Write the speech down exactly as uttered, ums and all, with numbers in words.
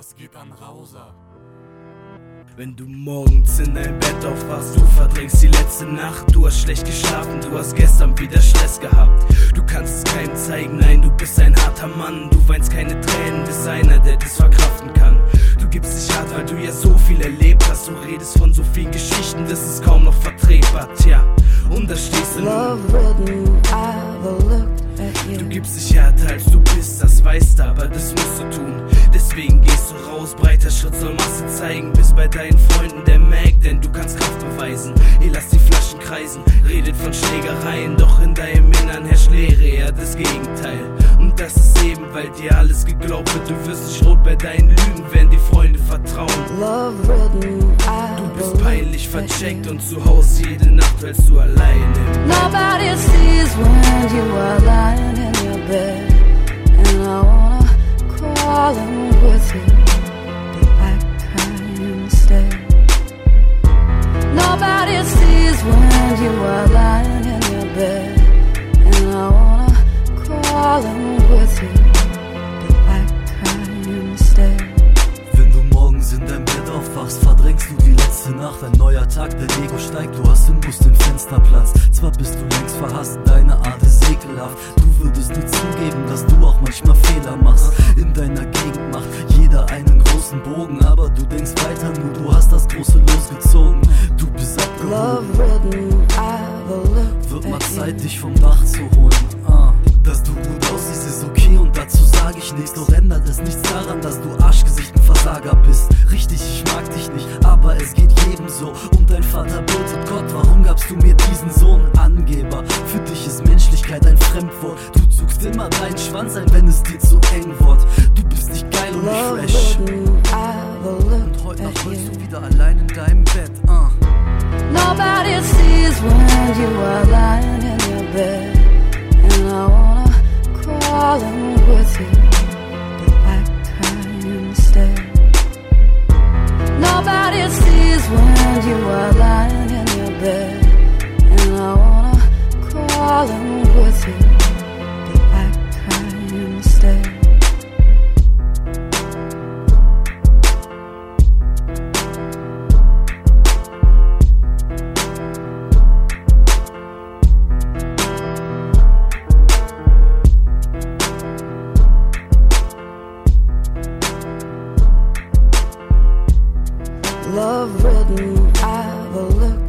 das geht an Rauser. Wenn du morgens in dein Bett aufwachst, du verdrängst die letzte Nacht. Du hast schlecht geschlafen, du hast gestern wieder Stress gehabt. Du kannst es keinem zeigen, nein, du bist ein harter Mann. Du weinst keine Tränen, bist einer, der das verkraften kann. Du gibst dich hart, weil du ja so viel erlebt hast. Du redest von so vielen Geschichten, das ist kaum noch vertretbar. Tja, und da stehst du nun. Du gibst dich härter als du bist, das weißt du, aber das musst du tun. Deswegen gehst du raus, breiter Schritt soll Masse zeigen. Bist bei deinen Freunden der Mag, denn du kannst Kraft beweisen. Ihr lasst die Flaschen kreisen, redet von Schlägereien. Doch in deinem Innern herrscht Leere, eher das Gegenteil. Und das ist eben, weil dir alles geglaubt wird. Du wirst nicht rot bei deinen Lügen, wenn die Freunde vertrauen. Du bist peinlich vercheckt und zu Hause jede Nacht weilst du alleine. Nobody sees when you are lying in your bed, and I wanna crawl in with you, but I cry instead. Nobody sees when you are lying in your bed, and I wanna crawl in with you, but I cry instead. Wenn du morgens in dein Bett aufwachst, verdrängst du die letzte Nacht. Ein neuer Tag, dein Ego steigt, du hast im Bus den Fensterplatz. Zwar bist du längst verhasst, deine Art ist ekelhaft. Du würdest nie zugeben, dass du auch manchmal Fehler machst. In deiner Gegend macht jeder einen großen Bogen, aber du denkst weiter nur, du hast das große losgezogen. Du bist abgehoben, wird mal Zeit, dich vom Dach zu holen. ah. Dass du gut aussiehst ist okay und dazu sag ich nichts. Doch ändert es nichts daran, dass du Arschgesicht ein Versager bist. Richtig, ich mag dich nicht, aber es geht jedem so. Und dein Vater betet Gott, warum gabst du mir diesen Sohn? Angeber, für dich ist Menschlichkeit ein Fremdwort. Du zuckst immer deinen Schwanz ein, wenn es dir zu eng wird. Du bist nicht geil und nicht fresh. Und heute Nacht heulst du wieder allein in deinem Bett. uh. Nobody sees when you are lying in your bed, and I wanna crawl in with you, but I cry instead. Nobody sees when you are lying in your bed, and I wanna crawl in with you, but I cry instead. Love written, I've looked